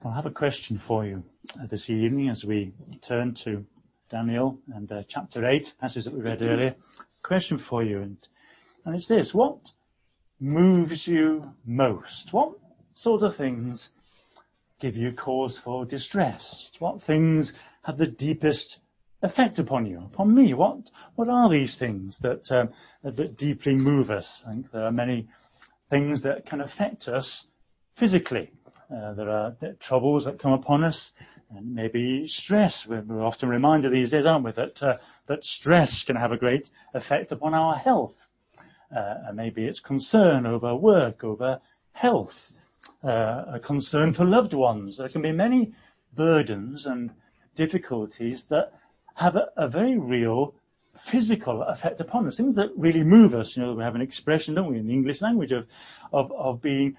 I have a question for you this evening as we turn to Daniel and chapter 8, passage that we read earlier. Question for you, and it's this: what moves you most? What sort of things give you cause for distress? What things have the deepest effect upon you, upon me? What are these things that deeply move us? I think there are many things that can affect us physically. There are troubles that come upon us, and maybe stress. We're often reminded these days, aren't we, that stress can have a great effect upon our health. Maybe it's concern over work, over health, a concern for loved ones. There can be many burdens and difficulties that have a very real physical effect upon us, things that really move us. You know, we have an expression, don't we, in the English language of being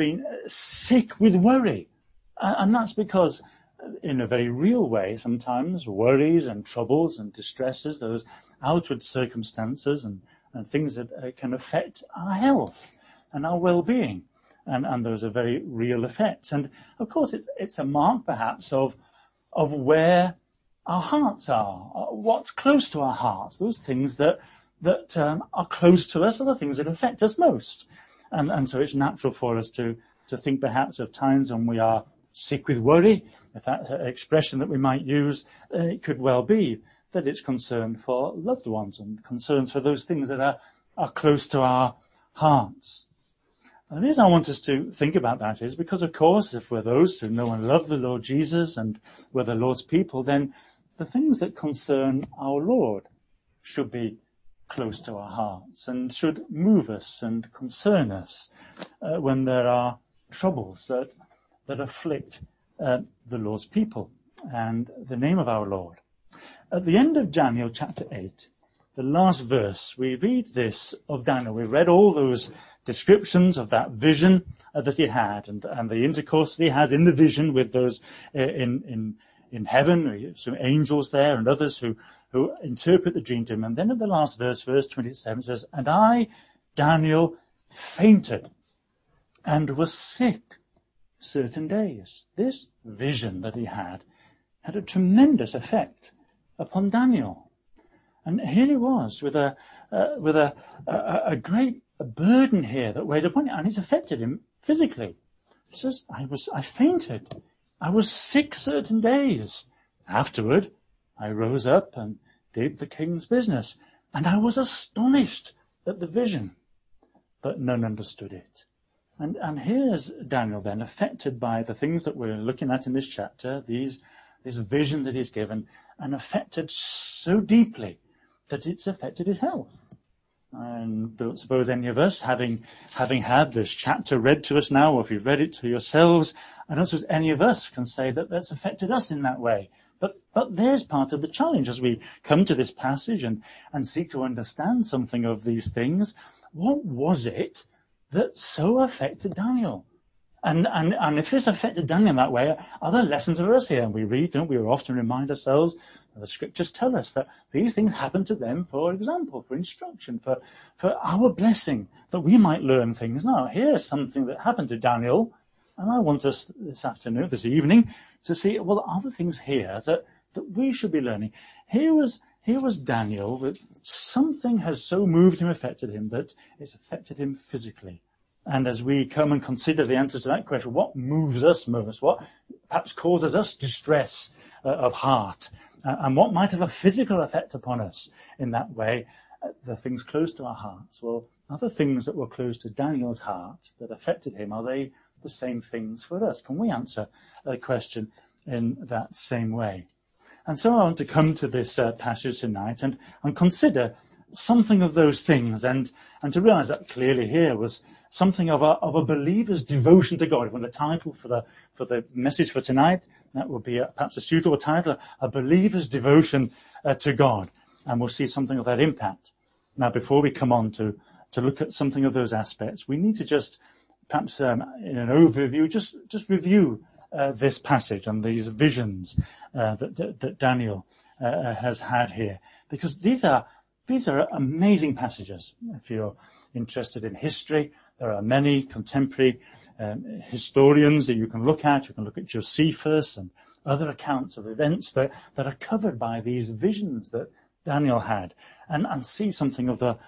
sick with worry. And that's because, in a very real way, sometimes worries and troubles and distresses, those outward circumstances and things that can affect our health and our well-being. And those are very real effects. And, of course, it's a mark, perhaps, of where our hearts are, what's close to our hearts, those things that are close to us are the things that affect us most. And so it's natural for us to think perhaps of times when we are sick with worry. If that's an expression that we might use, it could well be that it's concern for loved ones and concerns for those things that are close to our hearts. And the reason I want us to think about that is because, of course, if we're those who know and love the Lord Jesus and we're the Lord's people, then the things that concern our Lord should be close to our hearts and should move us and concern us when there are troubles that afflict the Lord's people and the name of our Lord. At the end of Daniel chapter 8, the last verse, we read this of Daniel. We read all those descriptions of that vision that he had and the intercourse that he had in the vision with those in heaven, some angels there and others who interpret the dream to him. And then at the last verse, verse 27 says, "And I, Daniel, fainted and was sick certain days." This vision that he had a tremendous effect upon Daniel. And here he was with a great burden here that weighed upon him, and it's affected him physically. He says, I fainted. I was sick certain days. Afterward, I rose up and did the king's business, and I was astonished at the vision, but none understood it. And here's Daniel then, affected by the things that we're looking at in this chapter, this vision that he's given, and affected so deeply that it's affected his health. And don't suppose any of us, having had this chapter read to us now, or if you've read it to yourselves, I don't suppose any of us can say that that's affected us in that way. But there's part of the challenge as we come to this passage and seek to understand something of these things. What was it that so affected Daniel? And if this affected Daniel in that way, are there lessons for us here? And we read, don't we? We often remind ourselves, the scriptures tell us that these things happen to them for example, for instruction, for our blessing, that we might learn things. Now, here's something that happened to Daniel, and I want us this evening, to see, well, are there things here that we should be learning? Here was Daniel, that something has so moved him, affected him, that it's affected him physically. And as we come and consider the answer to that question, what moves us most? What perhaps causes us distress of heart? And what might have a physical effect upon us in that way? The things close to our hearts. Well, are the things that were close to Daniel's heart that affected him, are they the same things for us? Can we answer the question in that same way? And so I want to come to this passage tonight and consider something of those things, and to realize that clearly here was something of a believer's devotion to God. When the title for the message for tonight, that would be perhaps a suitable title, a believer's devotion to God, and we'll see something of that impact. Now, before we come on to look at something of those aspects, we need to just perhaps in an overview just review this passage and these visions that Daniel has had here, because these are amazing passages. If you're interested in history, There are many contemporary historians that you can look at. You can look at Josephus and other accounts of events that are covered by these visions that Daniel had, and see something of the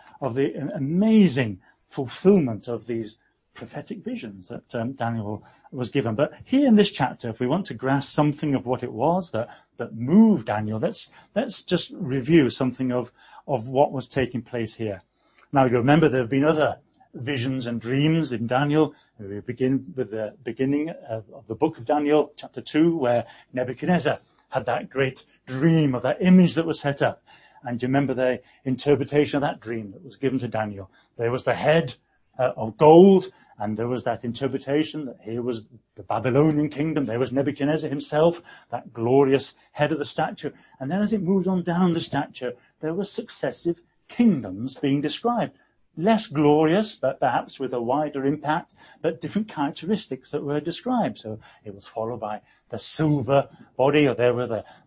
amazing fulfillment of these prophetic visions that Daniel was given. But here in this chapter, if we want to grasp something of what it was that moved Daniel, let's just review something of what was taking place here. Now, you remember there have been other visions and dreams in Daniel. We begin with the beginning of the book of Daniel, chapter 2, where Nebuchadnezzar had that great dream of that image that was set up. And you remember the interpretation of that dream that was given to Daniel. There was the head of gold, and there was that interpretation that here was the Babylonian kingdom. There was Nebuchadnezzar himself, that glorious head of the statue. And then as it moved on down the statue, there were successive kingdoms being described. Less glorious, but perhaps with a wider impact, but different characteristics that were described. So it was followed by the silver body, or there were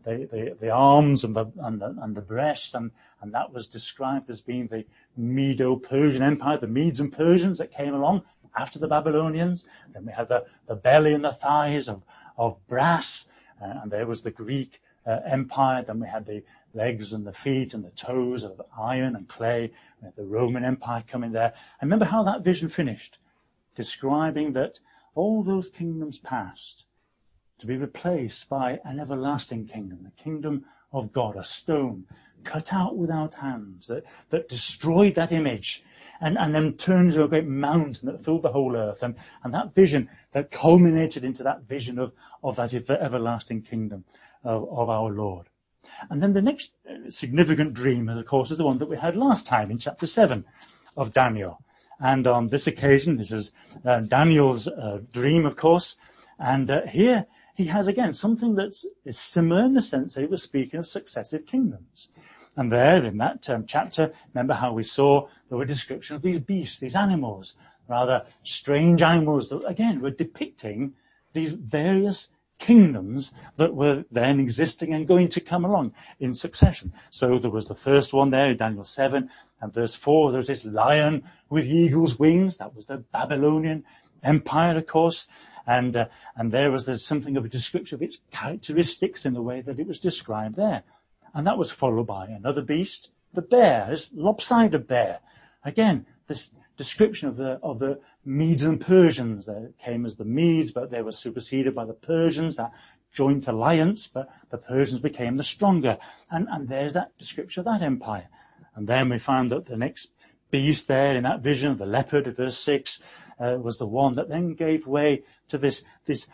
the arms and the breast, and that was described as being the Medo-Persian Empire, the Medes and Persians that came along after the Babylonians. Then we had the belly and the thighs of brass, and there was the Greek Empire. Then we had the legs and the feet and the toes of iron and clay. We had the Roman Empire coming there. And remember how that vision finished, describing that all those kingdoms passed to be replaced by an everlasting kingdom, the kingdom of God, a stone cut out without hands that destroyed that image and then turned into a great mountain that filled the whole earth. And that vision that culminated into that vision of that everlasting kingdom of our Lord. And then the next significant dream, of course, is the one that we had last time in chapter 7 of Daniel. And on this occasion, this is Daniel's dream, of course. And here he has, again, something that is similar in the sense that he was speaking of successive kingdoms. And there, in that chapter, remember how we saw there were descriptions of these beasts, these animals, rather strange animals that, again, were depicting these various kingdoms that were then existing and going to come along in succession. So there was the first one there in Daniel 7 and verse 4. There was this lion with eagle's wings. That was the Babylonian Empire, of course. And there's something of a description of its characteristics in the way that it was described there. And that was followed by another beast, the bear, this lopsided bear. Again, this description of the Medes and Persians. They came as the Medes, but they were superseded by the Persians, that joint alliance, but the Persians became the stronger. And there's that description of that empire. And then we found that the next beast there in that vision, the leopard, verse 6, was the one that then gave way to these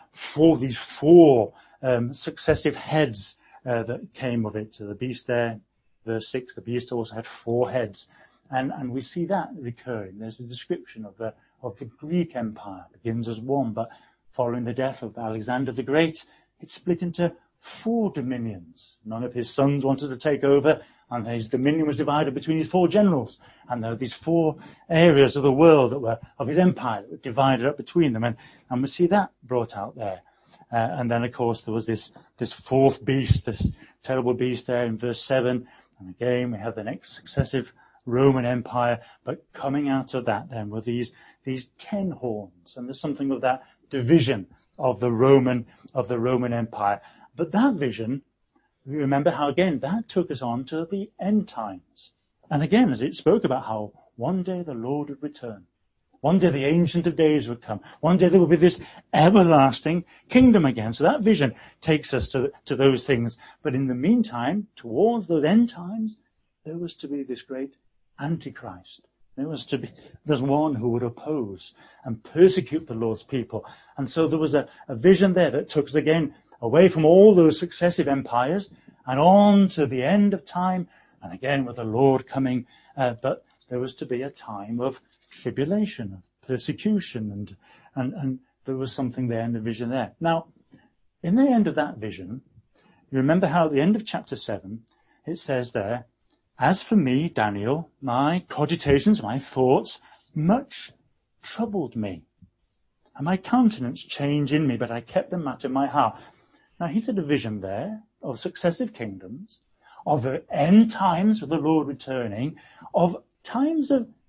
four successive heads that came of it. So the beast there, verse 6, the beast also had 4 heads. And we see that recurring. There's a description of the Greek Empire. It begins as one, but following the death of Alexander the Great, it split into 4 dominions. None of his sons wanted to take over, and his dominion was divided between his 4 generals. And there were these 4 areas of the world that were of his empire that were divided up between them. And we see that brought out there. And then, of course, there was this 4th beast, this terrible beast there in verse 7. And again, we have the next successive Roman Empire, but coming out of that then were these 10 horns, and there's something of that division of the Roman Empire. But that vision, we remember how again that took us on to the end times. And again, as it spoke about how one day the Lord would return. One day the Ancient of Days would come. One day there would be this everlasting kingdom again. So that vision takes us to those things. But in the meantime, towards those end times, there was to be this great Antichrist. There's one who would oppose and persecute the Lord's people. And so there was a vision there that took us again away from all those successive empires and on to the end of time, and again with the Lord coming. But there was to be a time of tribulation, of persecution, and there was something there in the vision there. Now, in the end of that vision, you remember how at the end of chapter 7, it says there, "As for me, Daniel, my cogitations, my thoughts, much troubled me. And my countenance changed in me, but I kept the matter in my heart." Now, he said a vision there of successive kingdoms, of the end times of the Lord returning, of times of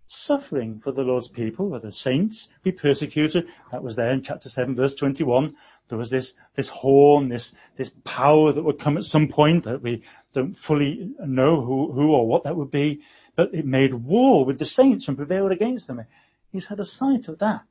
suffering for the Lord's people, where the saints be persecuted. That was there in chapter 7, verse 21. There was this horn, this power that would come at some point that we don't fully know who or what that would be, but it made war with the saints and prevailed against them. He's had a sight of that.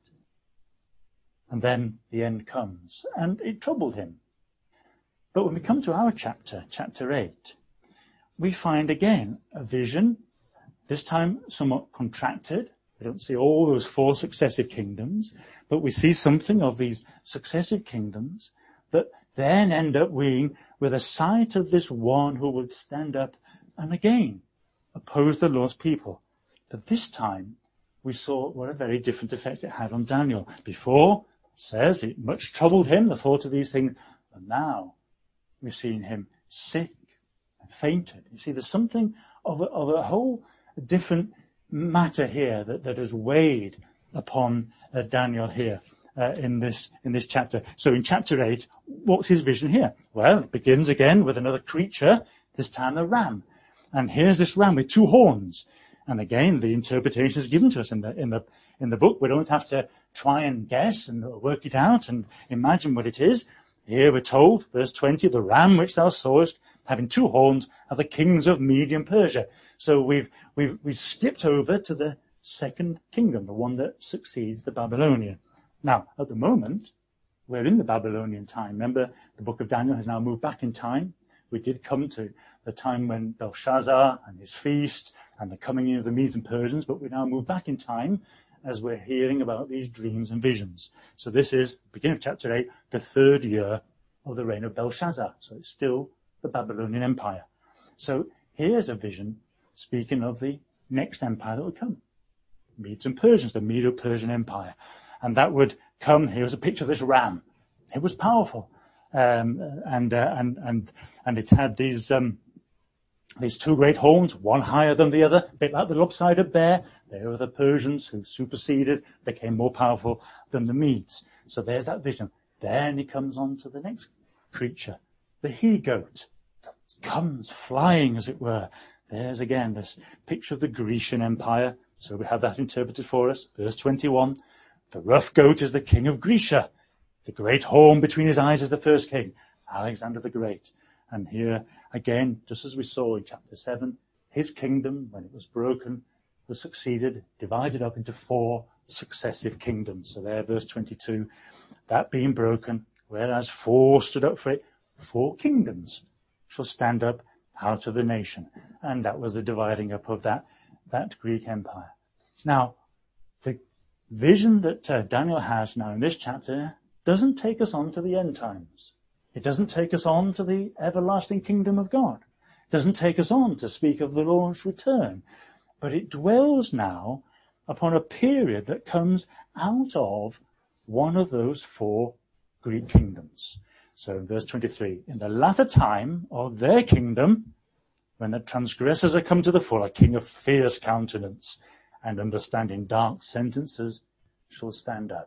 And then the end comes, and it troubled him. But when we come to our chapter 8, we find again a vision, this time somewhat contracted. We don't see all those 4 successive kingdoms, but we see something of these successive kingdoms that then end up being with a sight of this one who would stand up and again oppose the Lord's people. But this time we saw what a very different effect it had on Daniel. Before, it says, it much troubled him, the thought of these things, and now we've seen him sick and fainted. You see, there's something of a whole different matter here that has weighed upon Daniel here in this chapter. So in chapter 8, what's his vision here? Well, it begins again with another creature, this time a ram. And here's this ram with 2 horns. And again, the interpretation is given to us in the book. We don't have to try and guess and work it out and imagine what it is. Here we're told, verse 20, the ram which thou sawest, having 2 horns, are the kings of Media and Persia. So we've skipped over to the second kingdom, the one that succeeds the Babylonian. Now, at the moment, we're in the Babylonian time. Remember, the book of Daniel has now moved back in time. We did come to the time when Belshazzar and his feast and the coming in of the Medes and Persians, but we now move back in time as we're hearing about these dreams and visions. So this is, beginning of chapter 8, the 3rd year of the reign of Belshazzar. So it's still the Babylonian Empire. So here's a vision speaking of the next empire that will come. Medes and Persians, the Medo-Persian Empire. And that would come, here's a picture of this ram. It was powerful. And it had these 2 great horns, one higher than the other, a bit like the lopsided bear. They were the Persians who superseded, became more powerful than the Medes. So there's that vision. Then he comes on to the next creature, the he-goat, that comes flying, as it were. There's again this picture of the Grecian Empire. So we have that interpreted for us. Verse 21, the rough goat is the king of Grecia. The great horn between his eyes is the first king, Alexander the Great. And here, again, just as we saw in chapter 7, his kingdom, when it was broken, was succeeded, divided up into 4 successive kingdoms. So there, verse 22, that being broken, whereas 4 stood up for it, 4 kingdoms shall stand up out of the nation. And that was the dividing up of that Greek empire. Now, the vision that Daniel has now in this chapter doesn't take us on to the end times. It doesn't take us on to the everlasting kingdom of God. It doesn't take us on to speak of the Lord's return. But it dwells now upon a period that comes out of one of those 4 Greek kingdoms. So in verse 23, in the latter time of their kingdom, when the transgressors are come to the full, a king of fierce countenance and understanding dark sentences shall stand up.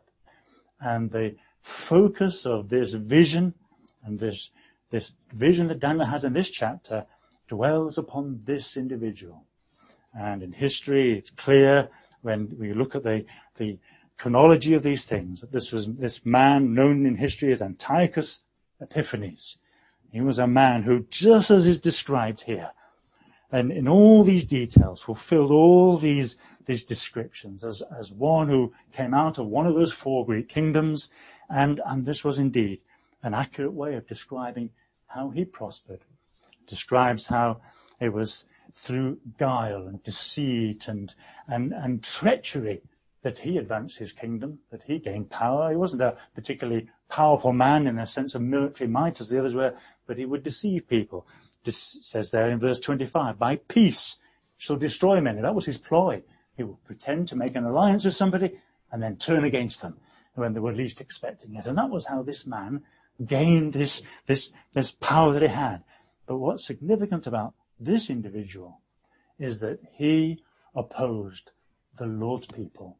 And the focus of this vision and this vision that Daniel has in this chapter dwells upon this individual. And in history, it's clear when we look at the chronology of these things that this man known in history as Antiochus Epiphanes. He was a man who, just as is described here, and in all these details, fulfilled all these descriptions as one who came out of one of those 4 Greek kingdoms, and this was indeed an accurate way of describing how he prospered. It describes how it was through guile and deceit and treachery that he advanced his kingdom, that he gained power. He wasn't a particularly powerful man in a sense of military might as the others were, but he would deceive people. This says there in verse 25, by peace shall destroy many. That was his ploy. He would pretend to make an alliance with somebody and then turn against them when they were least expecting it. And that was how this man gained this power that he had. But what's significant about this individual is that he opposed the Lord's people.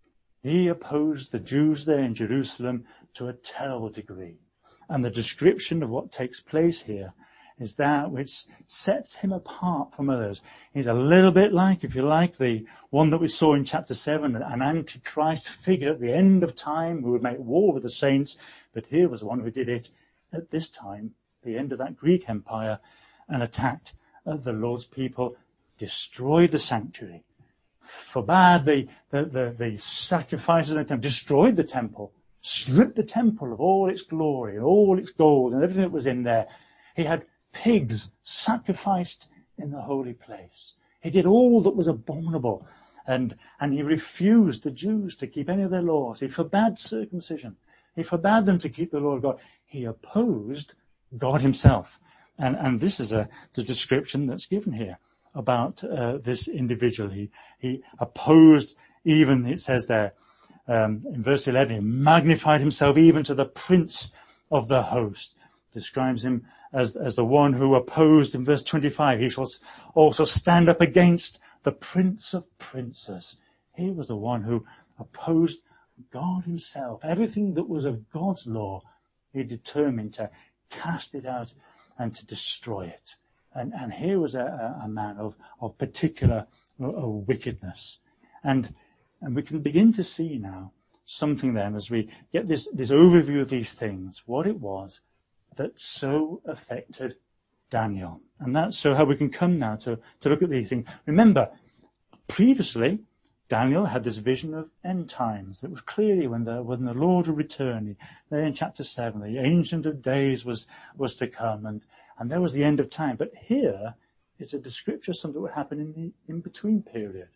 He opposed the Jews there in Jerusalem to a terrible degree. And the description of what takes place here is that which sets him apart from others. He's a little bit like, if you like, the one that we saw in chapter 7, an antichrist figure at the end of time who would make war with the saints. But here was the one who did it at this time, the end of that Greek empire, and attacked the Lord's people, destroyed the sanctuary, forbade the sacrifices in the temple, destroyed the temple, stripped the temple of all its glory and all its gold and everything that was in there. He had pigs sacrificed in the holy place. He did all that was abominable, and he refused the Jews to keep any of their laws. He forbade circumcision. He forbade them to keep the law of God. He opposed God himself. And this is the description that's given here about this individual. He opposed even, it says there, in verse 11, he magnified himself even to the prince of the host. Describes him as the one who opposed, in verse 25, he shall also stand up against the prince of princes. He was the one who opposed God himself. Everything that was of God's law, he determined to cast it out and to destroy it. And here was a man of particular wickedness. And we can begin to see now something then as we get this overview of these things, what it was that so affected Daniel. And that's so how we can come now to look at these things. Remember, previously, Daniel had this vision of end times. It was clearly when the Lord would return. There in chapter 7, the Ancient of Days was to come, and there was the end of time. But here, it's a description of something that would happen in the in-between period.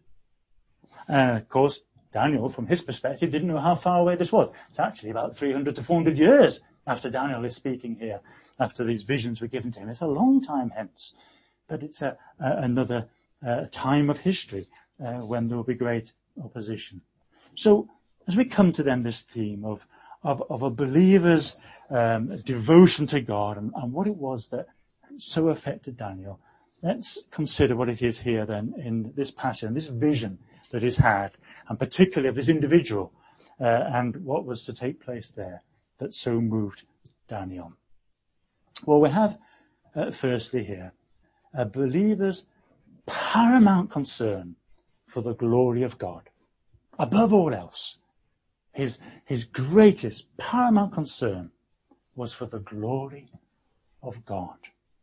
Of course, Daniel, from his perspective, didn't know how far away this was. It's actually about 300 to 400 years after Daniel is speaking here, after these visions were given to him. It's a long time hence, but it's another time of history when there will be great opposition. So, as we come to then this theme of a believer's devotion to God and what it was that so affected Daniel, let's consider what it is here then in this passage, this vision that is had, and particularly of this individual, and what was to take place there that so moved Daniel. Well, we have, firstly here, a believer's paramount concern for the glory of God. Above all else, his greatest paramount concern was for the glory of God.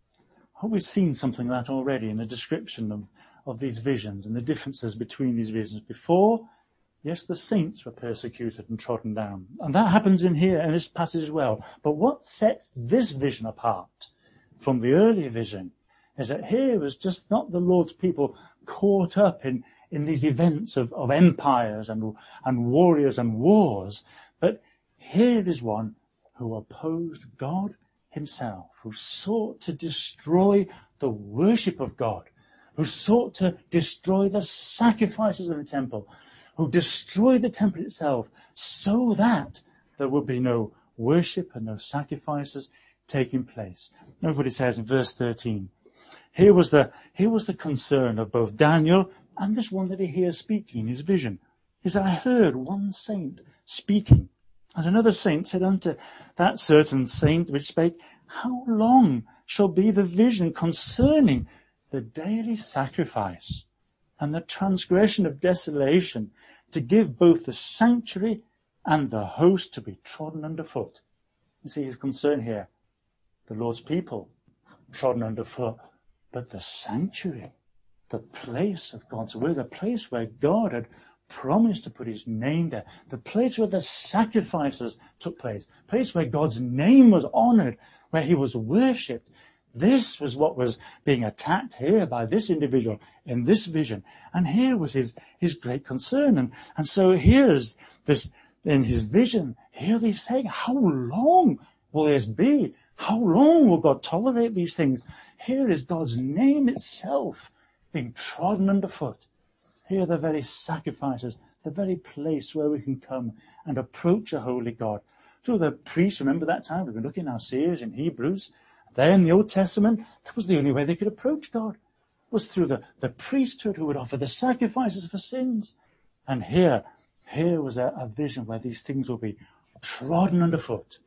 I hope we've seen something of that already in the description of these visions and the differences between these visions. Before, yes, the saints were persecuted and trodden down. And that happens in here, in this passage as well. But what sets this vision apart from the earlier vision is that here was just not the Lord's people caught up in these events of empires and warriors and wars, but here is one who opposed God himself, who sought to destroy the worship of God, who sought to destroy the sacrifices in the temple, who destroyed the temple itself so that there would be no worship and no sacrifices taking place. Note what it says in verse 13. Here was the concern of both Daniel and this one that he hears speaking in his vision. Is that I heard one saint speaking, and another saint said unto that certain saint which spake, how long shall be the vision concerning the daily sacrifice and the transgression of desolation, to give both the sanctuary and the host to be trodden underfoot? You see his concern here. The Lord's people trodden underfoot, but the sanctuary, the place of God's will, the place where God had promised to put his name there, the place where the sacrifices took place, the place where God's name was honored, where he was worshipped. This was what was being attacked here by this individual in this vision. And here was his great concern. And so here is this, in his vision, here he's saying, how long will this be? How long will God tolerate these things? Here is God's name itself being trodden underfoot. Here are the very sacrifices, the very place where we can come and approach a holy God. Through the priests, remember that time, we've been looking at our series in Hebrews. There in the Old Testament, that was the only way they could approach God, was through the priesthood who would offer the sacrifices for sins. And here was a vision where these things will be trodden underfoot.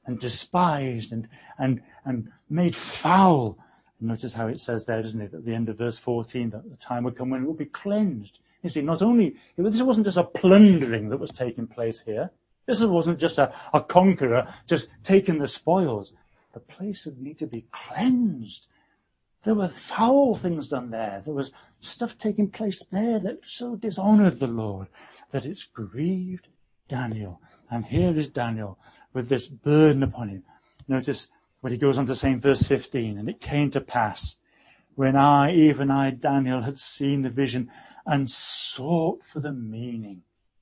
and despised and made foul. Notice how it says there, doesn't it, at the end of verse 14, that the time would come when it would be cleansed. You see, not only, this wasn't just a plundering that was taking place here. This wasn't just a conqueror just taking the spoils. The place would need to be cleansed. There were foul things done there. There was stuff taking place there that so dishonored the Lord that it's grieved Daniel. And here is Daniel with this burden upon him. Notice what he goes on to say in verse 15. And it came to pass, when even I, Daniel, had seen the vision and sought for the meaning.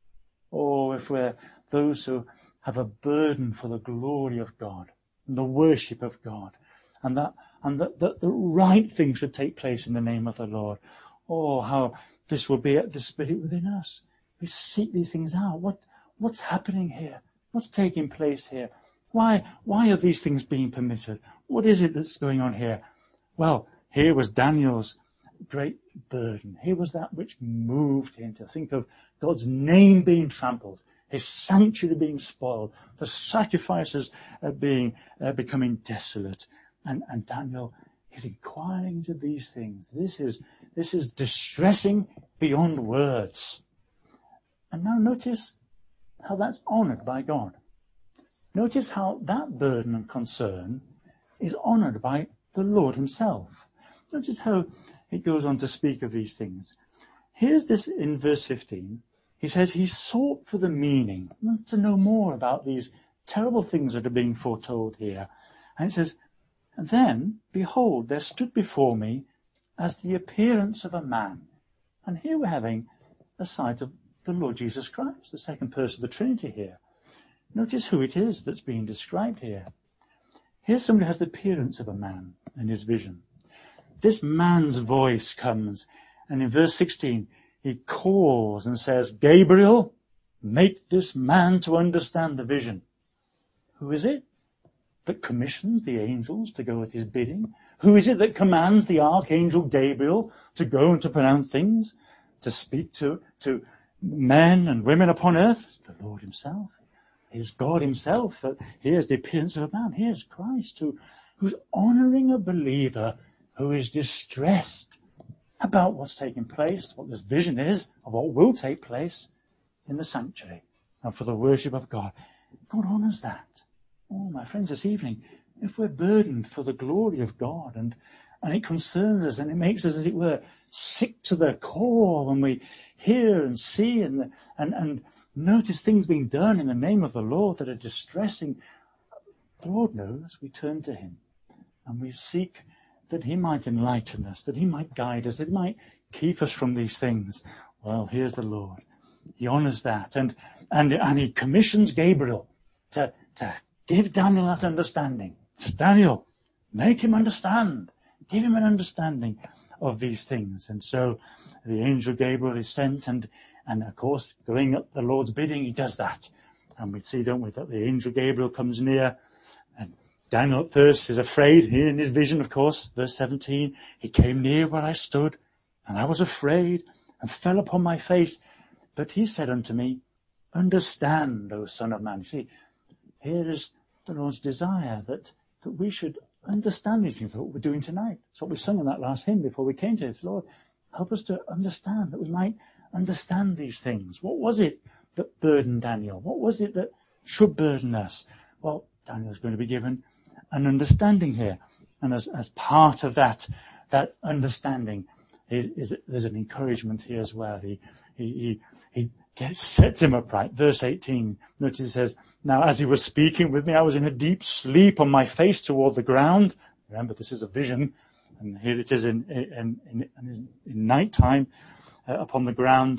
Oh, if we're those who have a burden for the glory of God and the worship of God, and that the right thing should take place in the name of the Lord. Oh, how this will be at the Spirit within us. We seek these things out. What's happening here? What's taking place here? Why are these things being permitted? What is it that's going on here? Well, here was Daniel's great burden. Here was that which moved him to think of God's name being trampled, his sanctuary being spoiled, the sacrifices becoming desolate. And Daniel is inquiring into these things. This is distressing beyond words. And now notice how that's honoured by God. Notice how that burden and concern is honoured by the Lord himself. Notice how it goes on to speak of these things. Here's this in verse 15. He says he sought for the meaning. He wants to know more about these terrible things that are being foretold here. And it says, and then, behold, there stood before me as the appearance of a man. And here we're having a sight of the Lord Jesus Christ, the second person of the Trinity here. Notice who it is that's being described here. Here somebody has the appearance of a man in his vision. This man's voice comes, and in verse 16, he calls and says, Gabriel, make this man to understand the vision. Who is it that commissions the angels to go at his bidding? Who is it that commands the archangel Gabriel to go and to pronounce things, to speak to men and women upon earth? It's the Lord himself. Here's God himself. Here's the appearance of a man. Here's Christ who's honouring a believer who is distressed about what's taking place, what this vision is of what will take place in the sanctuary and for the worship of God. God honours that. Oh, my friends, this evening, if we're burdened for the glory of God and it concerns us and it makes us, as it were, sick to the core when we hear and see and notice things being done in the name of the Lord that are distressing, the Lord knows. We turn to him and we seek that he might enlighten us, that he might guide us, that he might keep us from these things. Well, here's the Lord. He honours that and he commissions Gabriel to give Daniel that understanding. It's Daniel, make him understand. Give him an understanding of these things. And so the angel Gabriel is sent and of course, going up the Lord's bidding, he does that. And we see, don't we, that the angel Gabriel comes near and Daniel at first is afraid. Here in his vision, of course, verse 17, he came near where I stood and I was afraid and fell upon my face. But he said unto me, understand, O Son of Man. See, here is the Lord's desire that we should understand these things. That's what we're doing tonight. That's what we sung in that last hymn before we came to this. Lord, help us to understand, that we might understand these things. What was it that burdened Daniel? What was it that should burden us? Well, Daniel's going to be given an understanding here. And as part of that understanding there's an encouragement here as well. He sets him upright. Verse 18, notice it says, now as he was speaking with me, I was in a deep sleep on my face toward the ground. Remember, this is a vision. And here it is in night time upon the ground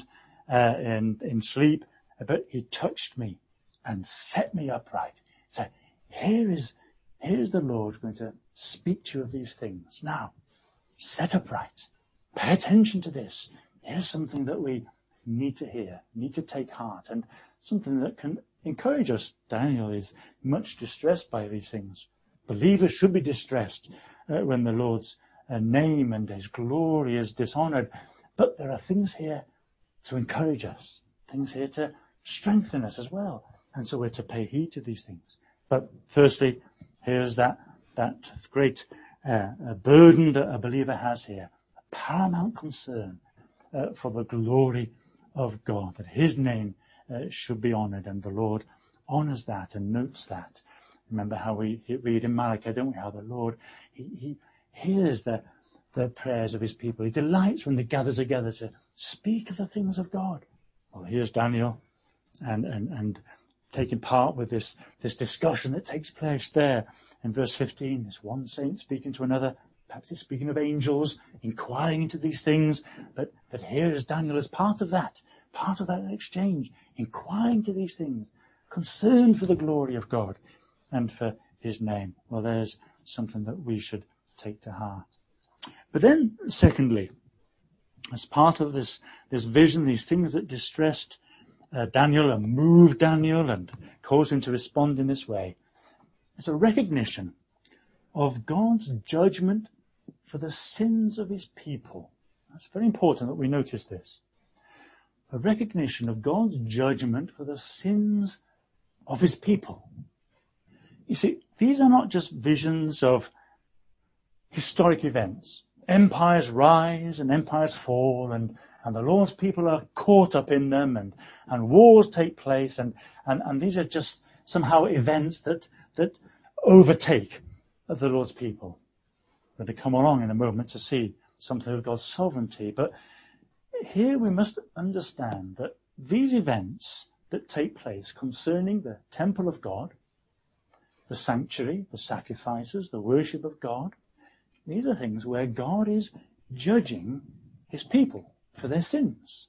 in sleep. But he touched me and set me upright. So here's the Lord going to speak to you of these things. Now, set upright. Pay attention to this. Here's something that we need to hear, need to take heart, and something that can encourage us. Daniel is much distressed by these things. Believers should be distressed when the Lord's name and his glory is dishonoured. But there are things here to encourage us, things here to strengthen us as well. And so we're to pay heed to these things. But firstly, here's that great burden that a believer has here, a paramount concern for the glory of God, that his name should be honoured, and the Lord honours that and notes that. Remember how we read in Malachi, don't we, how the Lord, he hears the prayers of his people. He delights when they gather together to speak of the things of God. Well, here's Daniel and taking part with this discussion that takes place there in verse 15. This one saint speaking to another, perhaps he's speaking of angels, inquiring into these things, but here is Daniel as part of that exchange, inquiring into these things, concerned for the glory of God and for his name. Well, there's something that we should take to heart. But then, secondly, as part of this vision, these things that distressed Daniel and moved Daniel and caused him to respond in this way, is a recognition of God's judgment for the sins of his people. It's very important that we notice this. A recognition of God's judgment for the sins of his people. You see, these are not just visions of historic events. Empires rise and empires fall, and the Lord's people are caught up in them, and wars take place, and these are just somehow events that overtake the Lord's people. We're going to come along in a moment to see something of God's sovereignty, but here we must understand that these events that take place concerning the temple of God, the sanctuary, the sacrifices, the worship of God, these are things where God is judging his people for their sins.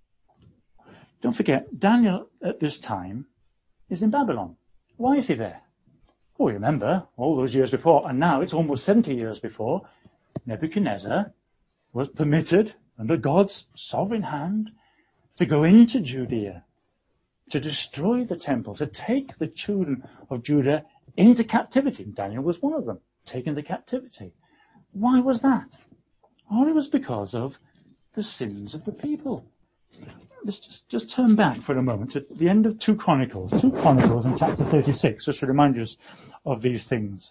Don't forget, Daniel at this time is in Babylon. Why is he there? Well, remember, all those years before, and now it's almost 70 years before, Nebuchadnezzar was permitted, under God's sovereign hand, to go into Judea, to destroy the temple, to take the children of Judah into captivity. Daniel was one of them, taken to captivity. Why was that? Well, it was because of the sins of the people. Let's just turn back for a moment to the end of 2 Chronicles. 2 Chronicles in chapter 36, just to remind us of these things.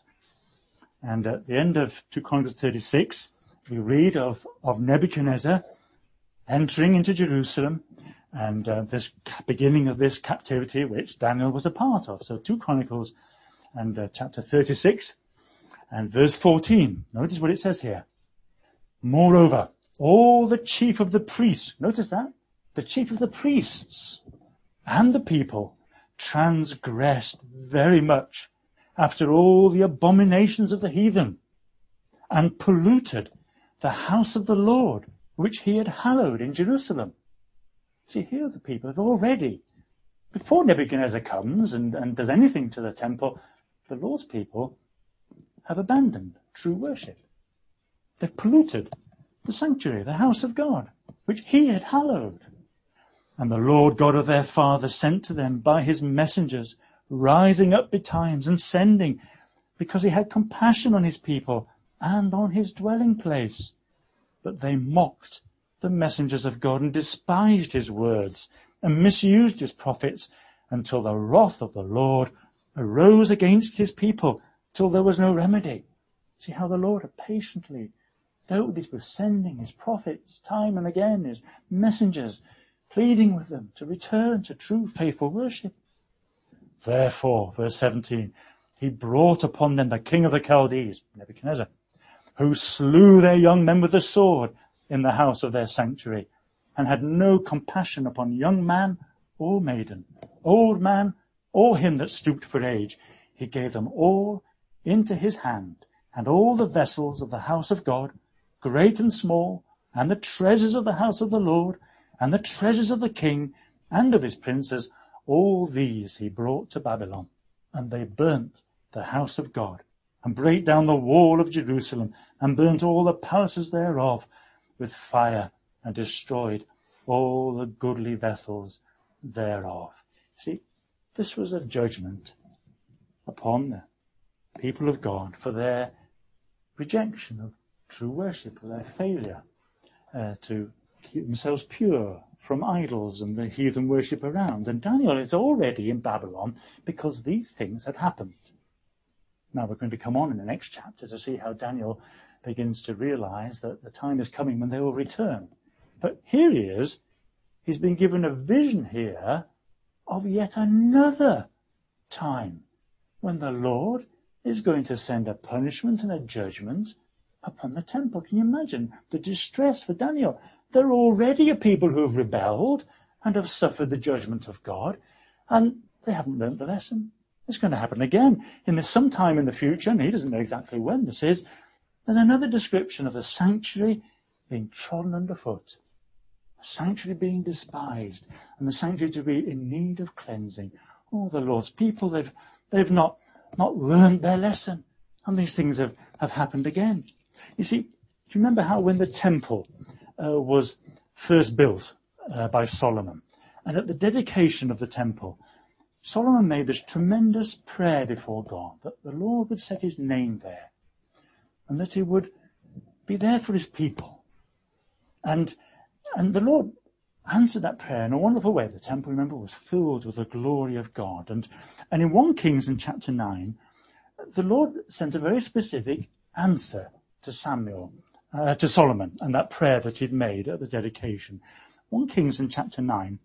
And at the end of 2 Chronicles 36, we read of Nebuchadnezzar entering into Jerusalem and this beginning of this captivity which Daniel was a part of. So 2 Chronicles and chapter 36 and verse 14. Notice what it says here. Moreover, all the chief of the priests, notice that, the chief of the priests and the people transgressed very much after all the abominations of the heathen and polluted the house of the Lord, which he had hallowed in Jerusalem. See, here the people have already, before Nebuchadnezzar comes and does anything to the temple, the Lord's people have abandoned true worship. They've polluted the sanctuary, the house of God, which he had hallowed. And the Lord God of their fathers sent to them by his messengers, rising up betimes and sending, because he had compassion on his people and on his dwelling place. But they mocked the messengers of God and despised his words and misused his prophets until the wrath of the Lord arose against his people till there was no remedy. See how the Lord had patiently dealt with this, with sending his prophets time and again, his messengers, pleading with them to return to true faithful worship. Therefore, verse 17, he brought upon them the king of the Chaldees, Nebuchadnezzar, who slew their young men with the sword in the house of their sanctuary, and had no compassion upon young man or maiden, old man or him that stooped for age. He gave them all into his hand, and all the vessels of the house of God, great and small, and the treasures of the house of the Lord, and the treasures of the king, and of his princes, all these he brought to Babylon. And they burnt the house of God, and brake down the wall of Jerusalem, and burnt all the palaces thereof with fire, and destroyed all the goodly vessels thereof. See, this was a judgment upon the people of God for their rejection of true worship, for their failure to keep themselves pure from idols and the heathen worship around. And Daniel is already in Babylon because these things had happened. Now we're going to come on in the next chapter to see how Daniel begins to realize that the time is coming when they will return. But here he is. He's been given a vision here of yet another time when the Lord is going to send a punishment and a judgment upon the temple. Can you imagine the distress for Daniel? There are already a people who have rebelled and have suffered the judgment of God, and they haven't learnt the lesson. It's going to happen again in some time in the future, and he doesn't know exactly when this is. There's another description of the sanctuary being trodden underfoot, the sanctuary being despised, and the sanctuary to be in need of cleansing. Oh, the Lord's people, they've not learned their lesson, and these things have happened again. You see, do you remember how when the temple was first built by Solomon, and at the dedication of the temple, Solomon made this tremendous prayer before God that the Lord would set his name there, and that he would be there for his people. And the Lord answered that prayer in a wonderful way. The temple, remember, was filled with the glory of God. And in 1 Kings in chapter 9, the Lord sent a very specific answer to Solomon, and that prayer that he'd made at the dedication. 1 Kings in chapter 9,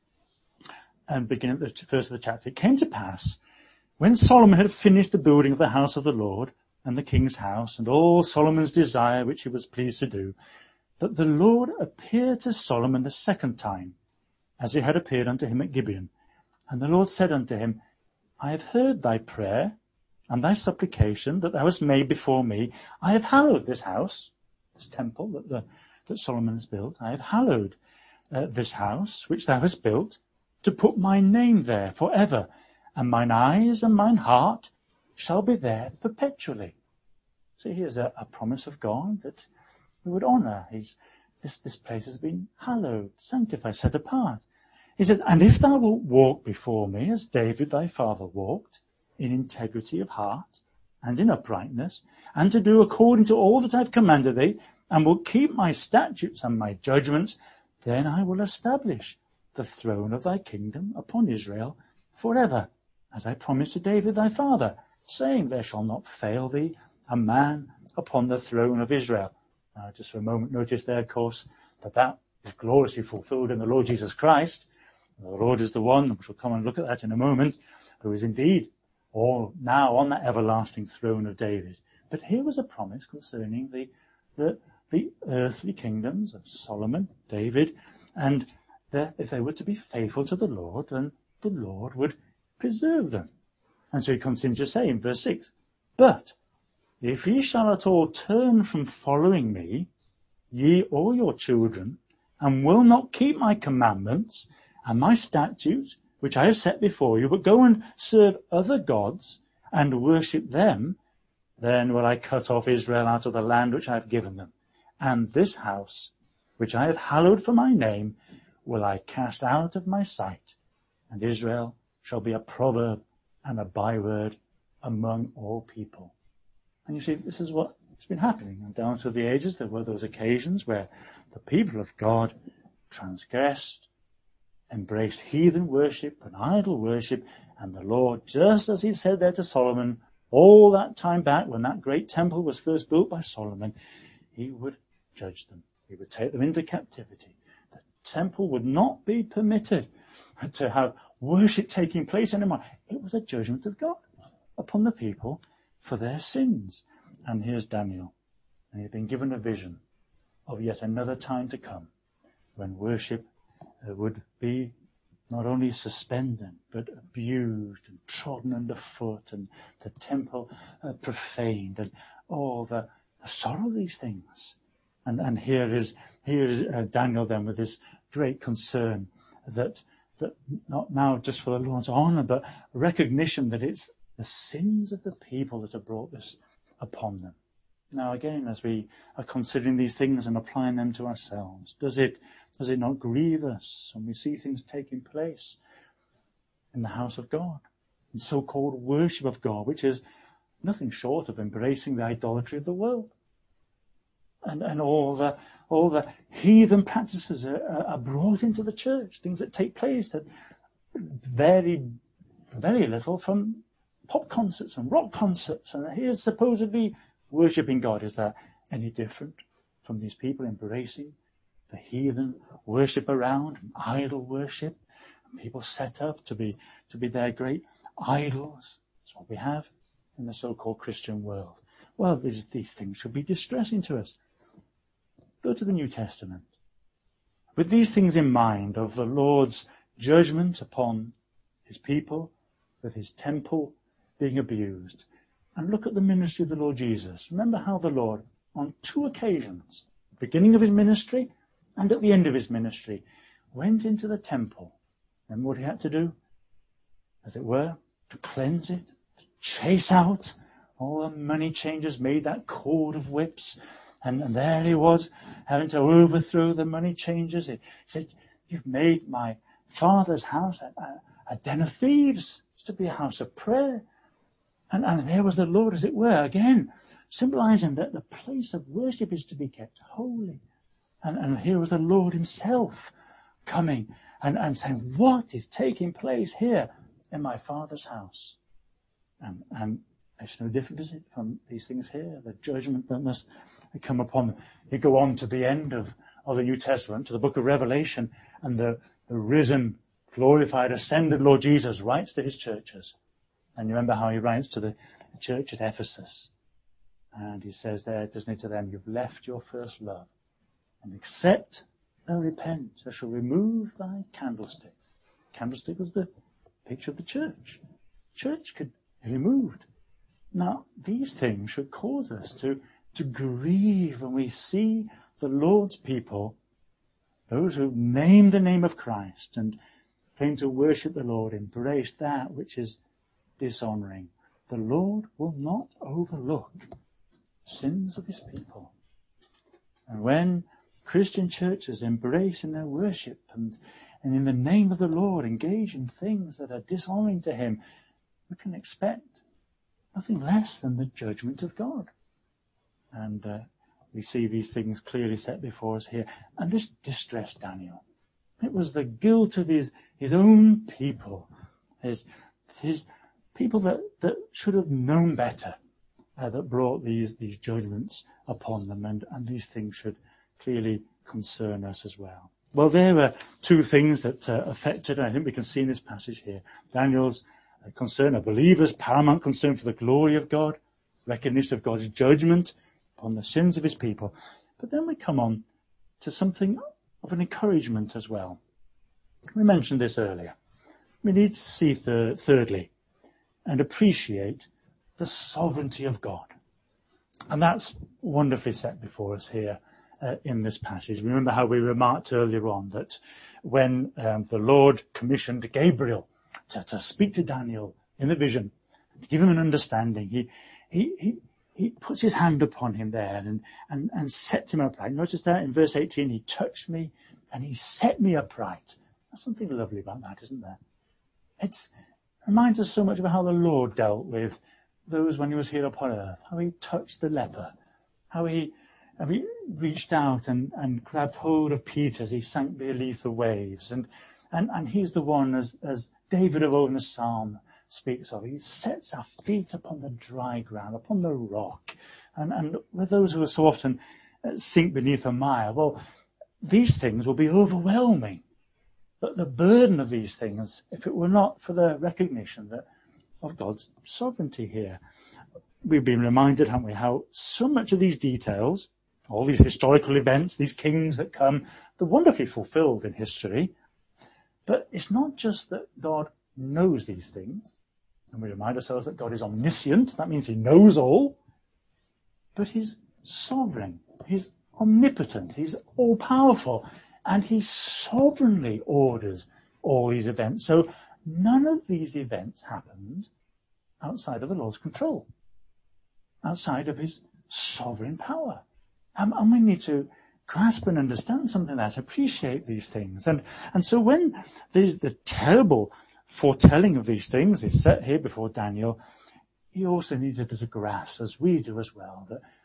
and beginning at the first of the chapter, it came to pass, when Solomon had finished the building of the house of the Lord, and the king's house, and all Solomon's desire which he was pleased to do, that the Lord appeared to Solomon the second time, as he had appeared unto him at Gibeon. And the Lord said unto him, I have heard thy prayer, and thy supplication that thou hast made before me. I have hallowed this house, this temple that Solomon has built. I have hallowed this house which thou hast built, to put my name there forever, and mine eyes and mine heart shall be there perpetually. See, here's a promise of God that we would honour. This place has been hallowed, sanctified, set apart. He says, and if thou wilt walk before me as David thy father walked, in integrity of heart and in uprightness, and to do according to all that I have commanded thee, and will keep my statutes and my judgments, then I will establish the throne of thy kingdom upon Israel forever, as I promised to David thy father, saying, there shall not fail thee a man upon the throne of Israel. Now, just for a moment, notice there, of course, that is gloriously fulfilled in the Lord Jesus Christ. The Lord is the one, we shall come and look at that in a moment, who is indeed all now on that everlasting throne of David. But here was a promise concerning the earthly kingdoms of Solomon, David, and if they were to be faithful to the Lord, then the Lord would preserve them. And so he continues to say in verse 6, but if ye shall at all turn from following me, ye or your children, and will not keep my commandments and my statutes, which I have set before you, but go and serve other gods and worship them, then will I cut off Israel out of the land which I have given them. And this house, which I have hallowed for my name, will I cast out of my sight, and Israel shall be a proverb and a byword among all people. And you see, this is what's been happening. And down through the ages, there were those occasions where the people of God transgressed, embraced heathen worship and idol worship, and the Lord, just as he said there to Solomon, all that time back when that great temple was first built by Solomon, he would judge them. He would take them into captivity. The temple would not be permitted to have worship taking place anymore. It was a judgment of God upon the people for their sins. And here's Daniel, and he's been given a vision of yet another time to come when worship would be not only suspended, but abused and trodden underfoot, and the temple profaned, and all the sorrow of these things. And here is Daniel then with this great concern that not now just for the Lord's honor, but recognition that it's the sins of the people that have brought this upon them. Now again, as we are considering these things and applying them to ourselves, does it not grieve us when we see things taking place in the house of God, in so-called worship of God, which is nothing short of embracing the idolatry of the world? and all the heathen practices are brought into the church, things that take place that vary very little from pop concerts and rock concerts. And here's supposedly worshipping God. Is that any different from these people embracing the heathen worship around, idol worship, and people set up to be their great idols? That's what we have in the so-called Christian world. Well, these things should be distressing to us. Go to the New Testament. With these things in mind of the Lord's judgment upon his people, with his temple being abused, and look at the ministry of the Lord Jesus. Remember how the Lord, on 2 occasions, beginning of his ministry and at the end of his ministry, went into the temple. And what he had to do, as it were, to cleanse it, to chase out all the money changers, made that cord of whips. And there he was, having to overthrow the money changers. He said, you've made my Father's house a den of thieves. It's to be a house of prayer. And there was the Lord, as it were, again, symbolizing that the place of worship is to be kept holy. And here was the Lord himself coming and saying, what is taking place here in my Father's house? And it's no different, is it, from these things here, the judgment that must come upon them. You go on to the end of the New Testament, to the book of Revelation, and the risen, glorified, ascended Lord Jesus writes to his churches. And you remember how he writes to the church at Ephesus. And he says there, doesn't he, to them, you've left your first love. And except thou repent, I shall remove thy candlestick. Candlestick was the picture of the church. Church could be removed. Now, these things should cause us to grieve when we see the Lord's people, those who name the name of Christ and claim to worship the Lord, embrace that which is dishonoring. The Lord will not overlook sins of his people. And when Christian churches embrace in their worship and in the name of the Lord engage in things that are dishonoring to him, we can expect nothing less than the judgment of God. And we see these things clearly set before us here. And this distressed Daniel. It was the guilt of his own people, his people that should have known better, that brought these judgments upon them. And these things should clearly concern us as well. Well, there were 2 things that affected, and I think we can see in this passage here, Daniel's concern, a believer's paramount concern for the glory of God, recognition of God's judgment upon the sins of his people. But then we come on to something of an encouragement as well. We mentioned this earlier. We need to see thirdly and appreciate the sovereignty of God. And that's wonderfully set before us here in this passage. Remember how we remarked earlier on that when the Lord commissioned Gabriel to speak to Daniel in the vision, to give him an understanding, he puts his hand upon him there and sets him upright. Notice that in verse 18, he touched me and he set me upright. There's something lovely about that, isn't there? It reminds us so much about how the Lord dealt with those when he was here upon earth, how he touched the leper, how he reached out and grabbed hold of Peter as he sank beneath the waves. And he's the one, as David of old in the Psalm speaks of, he sets our feet upon the dry ground, upon the rock. And with those who are so often sink beneath a mire, well, these things will be overwhelming. But the burden of these things, if it were not for the recognition of God's sovereignty here, we've been reminded, haven't we, how so much of these details, all these historical events, these kings that come, they're wonderfully fulfilled in history. But it's not just that God knows these things, and we remind ourselves that God is omniscient, that means he knows all, but he's sovereign, he's omnipotent, he's all-powerful, and he sovereignly orders all these events. So none of these events happened outside of the Lord's control, outside of his sovereign power. And we need to grasp and understand something like that, appreciate these things. And so when the terrible foretelling of these things is set here before Daniel, he also needed to grasp, as we do as well, that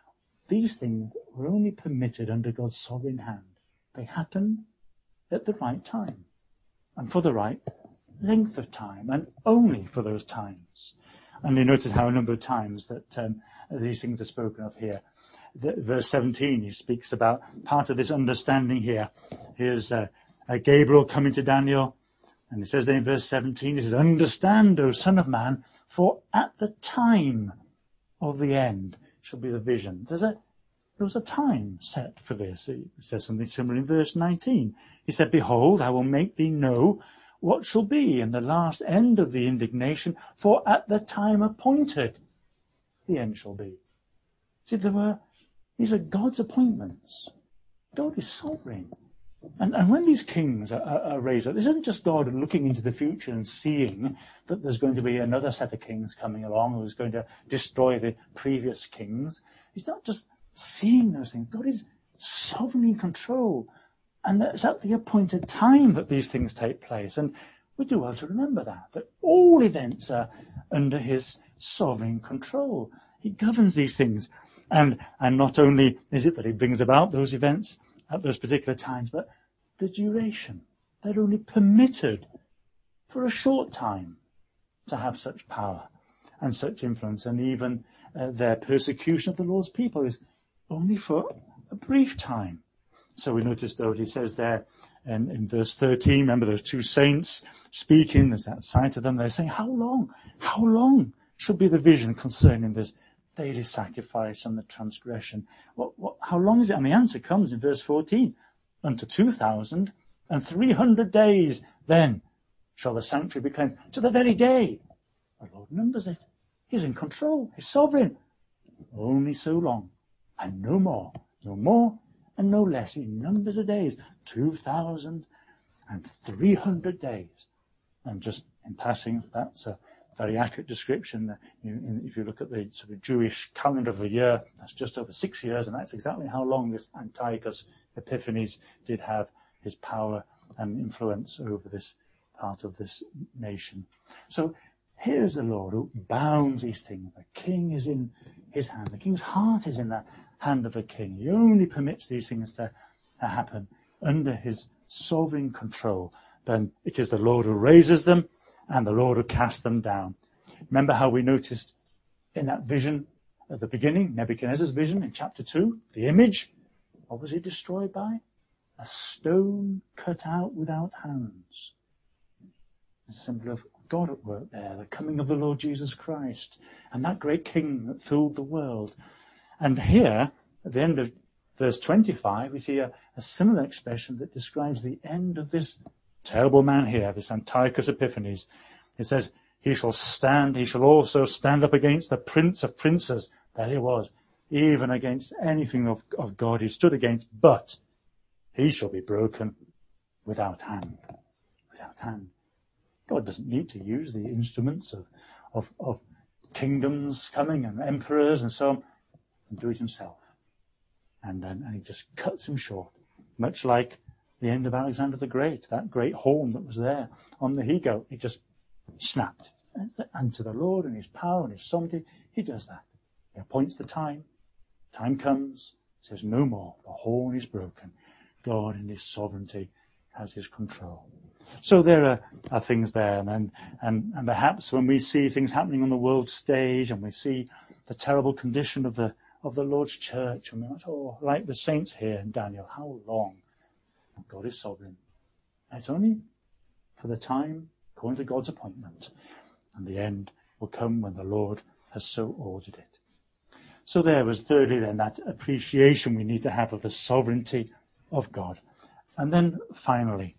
these things were only permitted under God's sovereign hand. They happened at the right time and for the right length of time and only for those times. And you notice how a number of times that these things are spoken of here. Verse 17, he speaks about part of this understanding here. Here's Gabriel coming to Daniel, and he says there in verse 17, he says, "Understand, O Son of Man, for at the time of the end shall be the vision." There was a time set for this. He says something similar in verse 19. He said, "Behold, I will make thee know what shall be in the last end of the indignation, for at the time appointed the end shall be." See, these are God's appointments. God is sovereign. And when these kings are raised up, this isn't just God looking into the future and seeing that there's going to be another set of kings coming along who's going to destroy the previous kings. He's not just seeing those things. God is sovereignly in control. And it's at the appointed time that these things take place. And we do well to remember that all events are under his sovereign control. He governs these things. And not only is it that he brings about those events at those particular times, but the duration. They're only permitted for a short time to have such power and such influence. And even their persecution of the Lord's people is only for a brief time. So we noticed, though, he says there in verse 13, remember those two saints speaking, there's that sight of them, they're saying, how long should be the vision concerning this daily sacrifice and the transgression? How long is it? And the answer comes in verse 14, unto 2,300 days, then shall the sanctuary be cleansed. To the very day. The Lord numbers it. He's in control. He's sovereign. Only so long, and no more and no less. He numbers the days, 2,300 days. And just in passing, that's a very accurate description. If you look at the sort of Jewish calendar of the year, that's just over 6 years, and that's exactly how long this Antiochus Epiphanes did have his power and influence over this part of this nation. So here's the Lord who bounds these things. The king is in his hand. The king's heart is in the hand of the king. He only permits these things to happen under his sovereign control. Then it is the Lord who raises them and the Lord who casts them down. Remember how we noticed in that vision at the beginning, Nebuchadnezzar's vision in chapter 2, the image, what was he destroyed by? A stone cut out without hands. It's a symbol of God at work there, the coming of the Lord Jesus Christ, and that great king that filled the world. And here, at the end of verse 25, we see a similar expression that describes the end of this terrible man here, this Antiochus Epiphanes. It says, he shall also stand up against the prince of princes. There he was, even against anything of God he stood against, but he shall be broken without hand. Without hand. God doesn't need to use the instruments of kingdoms coming and emperors and so on, and do it himself. And he just cuts him short, much like the end of Alexander the Great, that great horn that was there on the he-goat. He just snapped. And to the Lord and his power and his sovereignty, he does that. He appoints the time. Time comes, says no more. The horn is broken. God in his sovereignty has his control. So there are things there, and perhaps when we see things happening on the world stage, and we see the terrible condition of the Lord's church, and we're like, like the saints here in Daniel, how long? God is sovereign. And it's only for the time according to God's appointment, and the end will come when the Lord has so ordered it. So there was thirdly then that appreciation we need to have of the sovereignty of God. And then finally,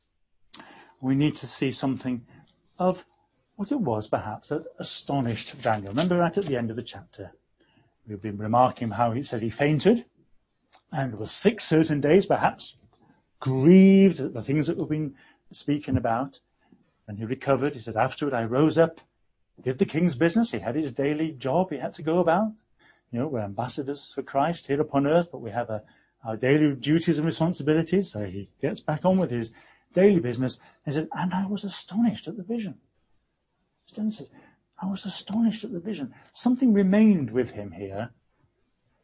we need to see something of what it was perhaps that astonished Daniel. Remember right at the end of the chapter, we've been remarking how he says he fainted and was 6 certain days perhaps, grieved at the things that we've been speaking about. And he recovered. He says, afterward I rose up, did the king's business. He had his daily job he had to go about. We're ambassadors for Christ here upon earth, but we have our daily duties and responsibilities. So he gets back on with his daily business. He says, and I was astonished at the vision. He says, I was astonished at the vision. Something remained with him here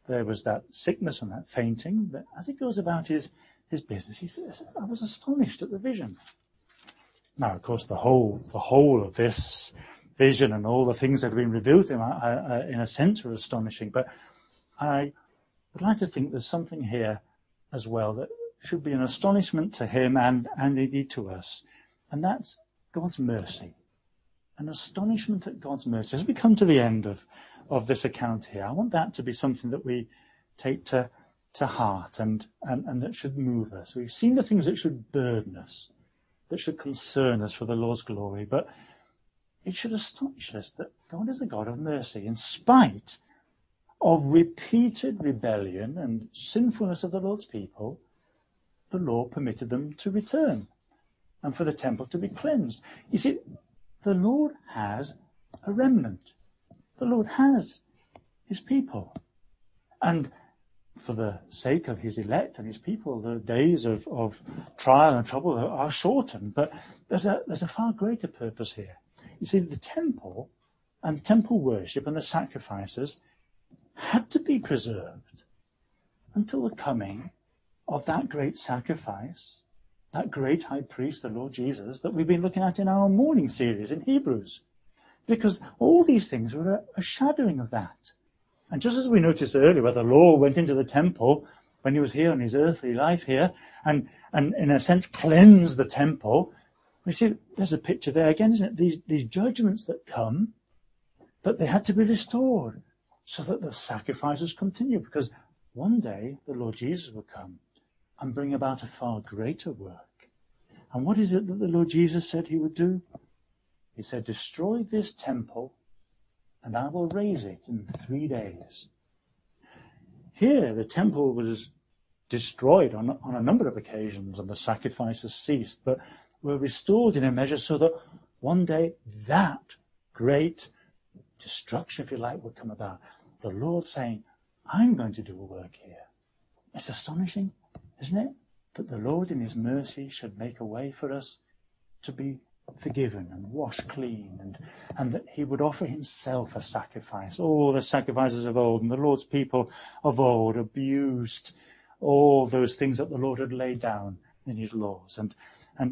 there was that sickness and that fainting, but as he goes about his business, he says, I was astonished at the vision. Now, of course, the whole of this vision and all the things that have been revealed to him in a sense are astonishing, but I would like to think there's something here as well that should be an astonishment to him and indeed to us, and that's God's mercy. An astonishment at God's mercy. As we come to the end of this account here, I want that to be something that we take to heart and that should move us. We've seen the things that should burden us, that should concern us for the Lord's glory, but it should astonish us that God is a God of mercy. In spite of repeated rebellion and sinfulness of the Lord's people, the Lord permitted them to return and for the temple to be cleansed. You see, the Lord has a remnant. The Lord has his people. And for the sake of his elect and his people, the days of trial and trouble are shortened. But there's a far greater purpose here. You see, the temple and temple worship and the sacrifices had to be preserved until the coming of that great sacrifice, that great high priest, the Lord Jesus, that we've been looking at in our morning series in Hebrews. Because all these things were a shadowing of that. And just as we noticed earlier, where the Lord went into the temple when he was here on his earthly life here, and in a sense cleansed the temple, we see there's a picture there again, isn't it? These judgments that come, but they had to be restored so that the sacrifices continue, because one day the Lord Jesus will come and bring about a far greater work. And what is it that the Lord Jesus said he would do? He said, destroy this temple and I will raise it in 3 days. Here the temple was destroyed on a number of occasions and the sacrifices ceased, but were restored in a measure so that one day that great destruction, if you like, would come about. The Lord saying, I'm going to do a work here. It's astonishing, isn't it? That the Lord in his mercy should make a way for us to be forgiven and washed clean, and that he would offer himself a sacrifice. All the sacrifices of old and the Lord's people of old abused all those things that the Lord had laid down in his laws. And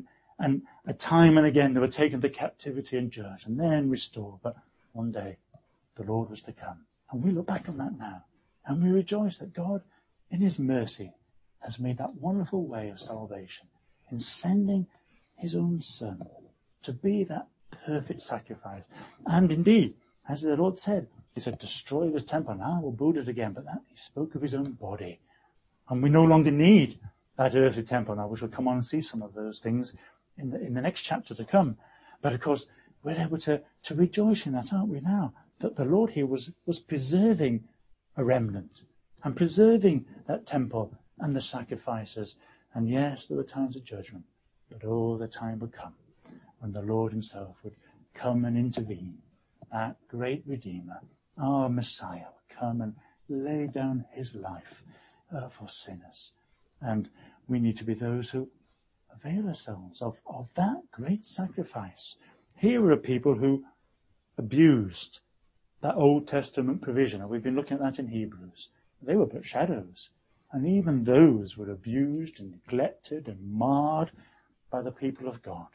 time and again they were taken to captivity and judged and then restored. But one day the Lord was to come. And we look back on that now and we rejoice that God in his mercy has made that wonderful way of salvation in sending his own Son to be that perfect sacrifice. And indeed, as the Lord said, he said, destroy this temple and I will build it again. But that he spoke of his own body. And we no longer need that earthly temple now, which will come on and see some of those things in the next chapter to come. But of course, we're able to rejoice in that, aren't we now? That the Lord here was preserving a remnant and preserving that temple and the sacrifices. And yes, there were times of judgment, but all the time would come when the Lord himself would come and intervene. That great Redeemer, our Messiah, would come and lay down his life for sinners. And we need to be those who avail ourselves of that great sacrifice. Here are people who abused that Old Testament provision, and we've been looking at that in Hebrews. They were but shadows, and even those were abused and neglected and marred by the people of God.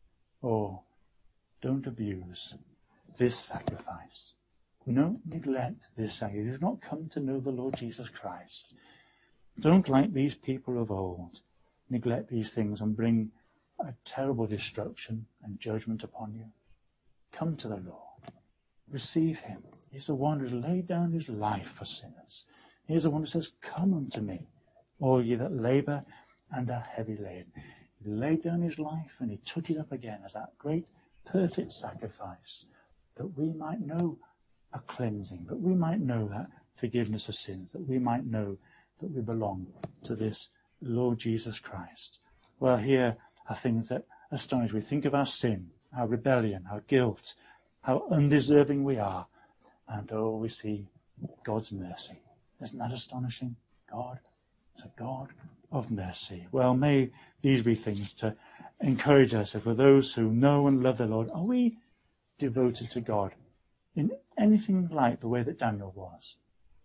Oh, don't abuse this sacrifice. Don't neglect this sacrifice. You do not come to know the Lord Jesus Christ. Don't, like these people of old, neglect these things and bring a terrible destruction and judgment upon you. Come to the Lord. Receive him. He's the one who's laid down his life for sinners. He's the one who says, come unto me, all ye that labour and are heavy laden. He laid down his life and he took it up again as that great perfect sacrifice, that we might know a cleansing, that we might know that forgiveness of sins, that we might know that we belong to this Lord Jesus Christ. Well, here are things that astonish. We think of our sin, our rebellion, our guilt, how undeserving we are, and oh, we see God's mercy. Isn't that astonishing? God is a God of mercy. Well, may these be things to encourage us. For those who know and love the Lord, are we devoted to God in anything like the way that Daniel was?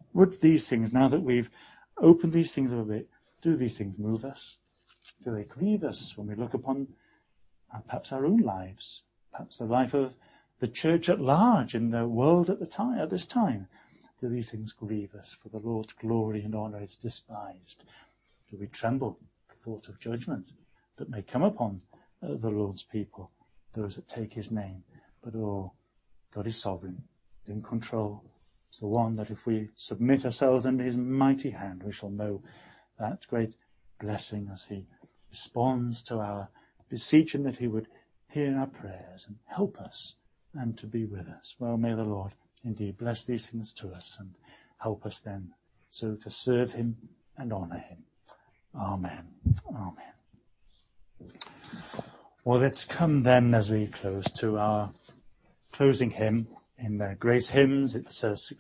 would these things, now that we've opened these things up a bit, do these things move us? Do they grieve us when we look upon perhaps our own lives, perhaps the life of the church at large in the world at this time? Do these things grieve us? For the Lord's glory and honour is despised. Do we tremble at the thought of judgment that may come upon the Lord's people, those that take his name? But God is sovereign, in control. It's the one that if we submit ourselves under his mighty hand, we shall know that great blessing as he responds to our beseeching that he would hear our prayers and help us and to be with us. Well, may the Lord indeed bless these things to us and help us then so to serve him and honour him. Amen. Amen. Well, let's come then as we close to our closing hymn in Grace Hymns. It's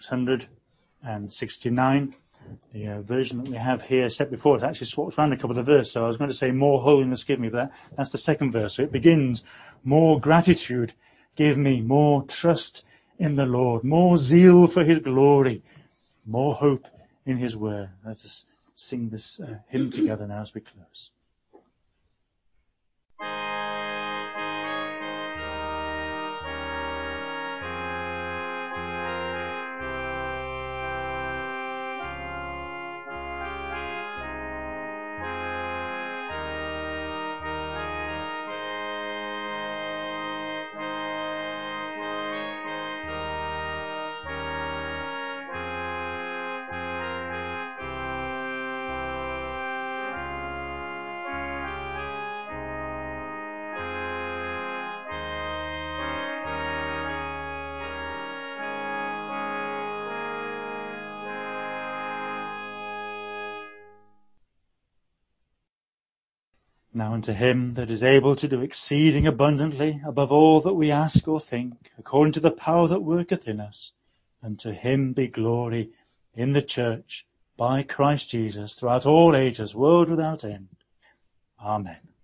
669. The version that we have here set before it actually swaps around a couple of the verses. So I was going to say, more holiness give me, but that's the second verse. So it begins, more gratitude give me, more trust in the Lord, more zeal for his glory, more hope in his word. Let us sing this hymn together now as we close. Now unto him that is able to do exceeding abundantly above all that we ask or think, according to the power that worketh in us, unto him be glory in the church by Christ Jesus throughout all ages, world without end. Amen.